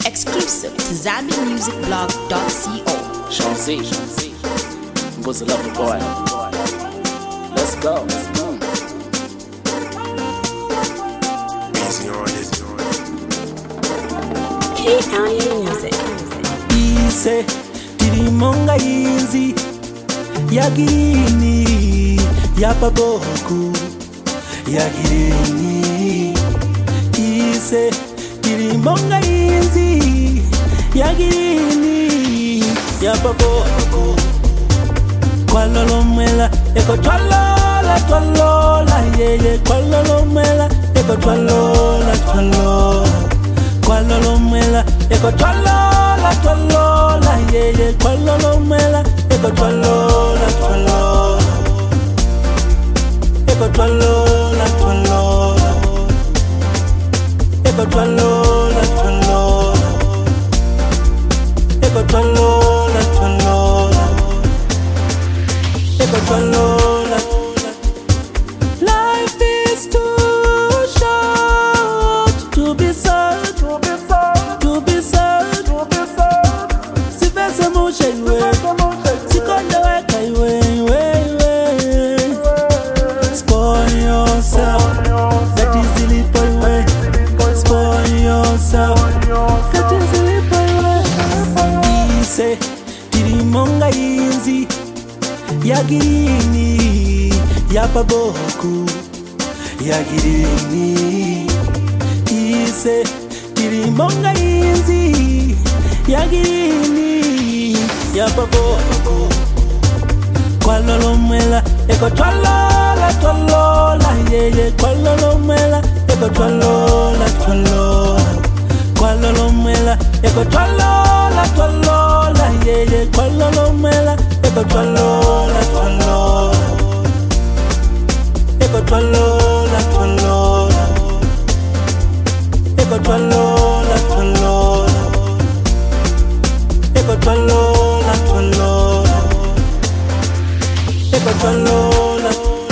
Exclusive to ZambianMusicBlog.co. Sean Z was a lovely boy. Let's go. Easy on it. K-County Music. Ise tirimonga inzi yagirini yapaboku yagirini. Ise tirimonga inzi yagirini yapaboku kwalolomela eko twalola yeye kwalolomela eko twalola kwalolomela eko twalola yeye kwalolomela eko twalola eko twalola eko twalola eko twalola eko twalola. Life is too short to be sad, to be sad. Sivese mushe iwe, sikonde weka iwe. Spoil yourself, that is ilipo iwe. Spoil yourself, that is ilipo iwe. Ise tirimonga inzi yagirini yapaboku yagirini. Ise tirimonga inzi yagirini yapaboku kwalolomela eko twalola yeye kwalolomela eko twalola kwalolomela eko twalola yeye kwalolomela eko twalola eko twalola eko twalola eko twalola eko twalola.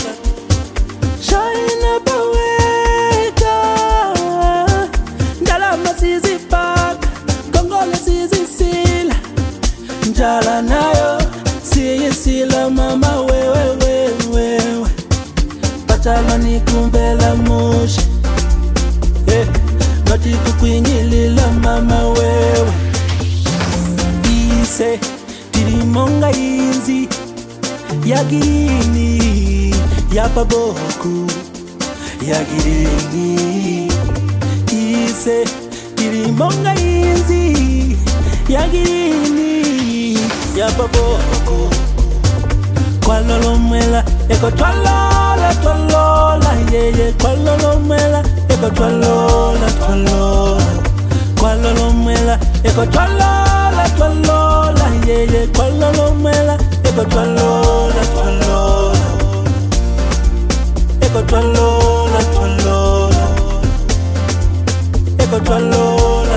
Shine up aweka ndalama sizipaka kongole sizisila njala nayo siyisila mama wewe patala nikumbela mushe noti kukwinyilila mama wewe. Ise tirimonga inzi yagirini yapaboku yagirini. Ise tirimonga inzi yagirini yapaboku kwalolomela eko twalola yeye kwalolomela eko twalola kwalolomela eko twalola yeye kwalolomela eko twalola eko twalola eko twalola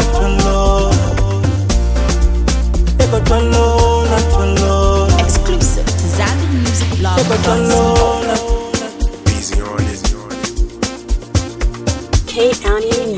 eko twalola Exclusive to ZambianMusicBlog.co. Easy on it. K-County Music.